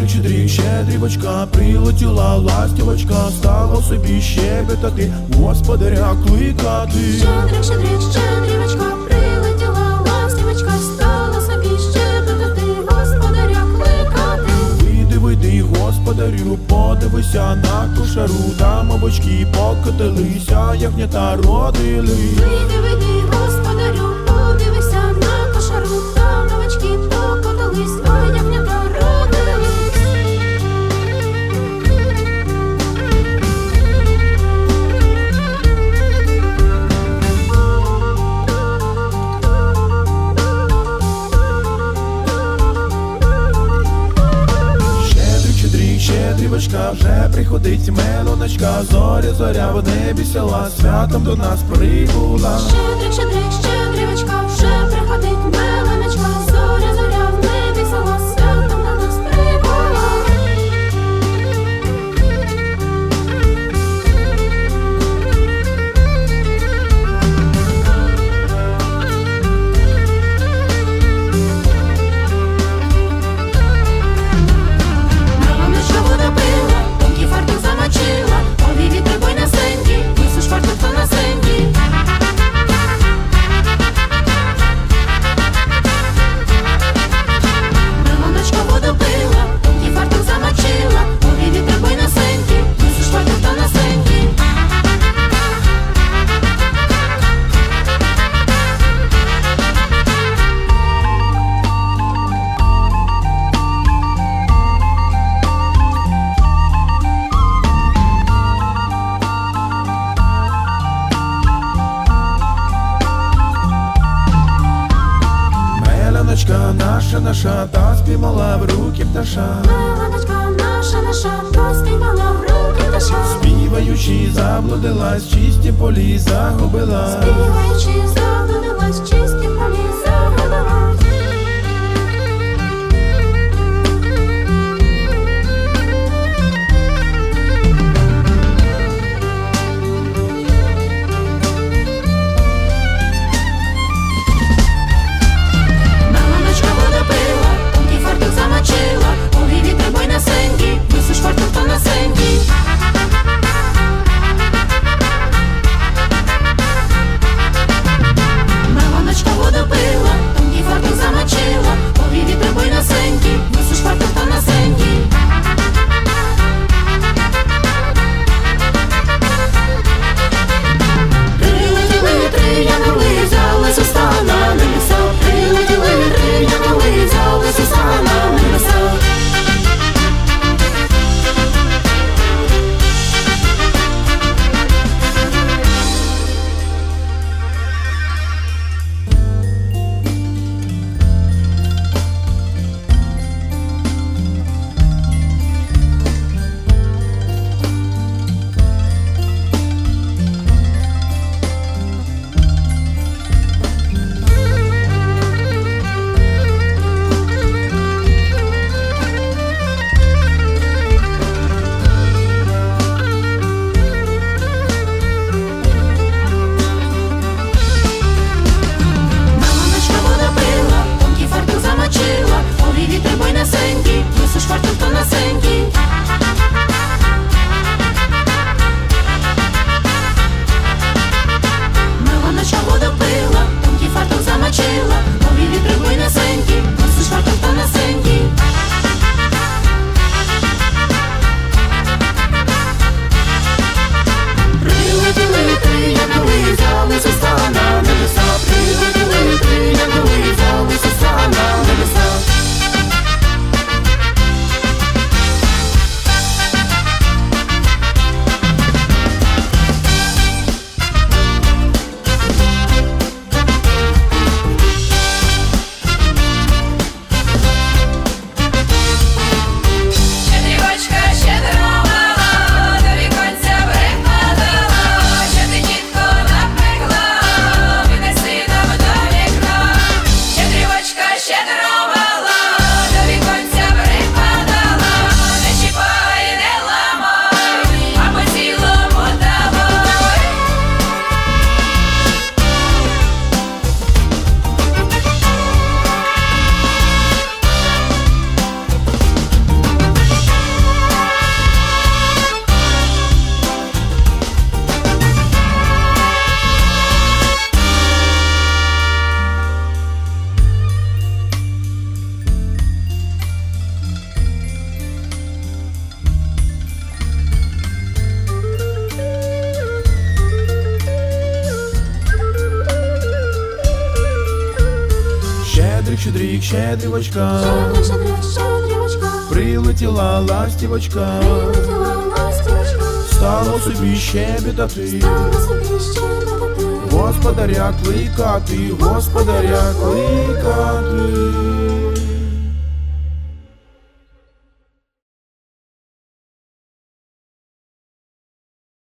щедрик, щедрівочка, прилетіла ластівочка, стала собі щебетати, господаря кликати. Щедрик, щедрик, щедрівочка, прилетіла ластівочка, стала собі щебетати, господаря кликати. Вийди, господарю, подивися на кошару, там овочки покотилися, ягнята родили. Вийди, господарю, подивися на кошару, там овочки покотились, а ягнята родились. Щедрівочка, вже приходить мелоночка, зоря в небі села, святом до нас прибула. Щедрик, щедрик, щедрівочка, вже приходить мелоночка, зоря в небі села, святом до нас прибула. Наша та спіймала в руки пташа. Мелоночка наша та спіймала в руки пташа. Співаючи, заблудилась, чисті полі загубила. Співаючи, заблудилась, чисті полі загубила. Мелоночка воду пила. своїх щедрівочках. Щедра, щедра, щедрівочка, Прилетіла ластівочка, прилетіла ластівочка, стало собі щебетати, стала собі щебетати, господаря кликати, господаря кликати.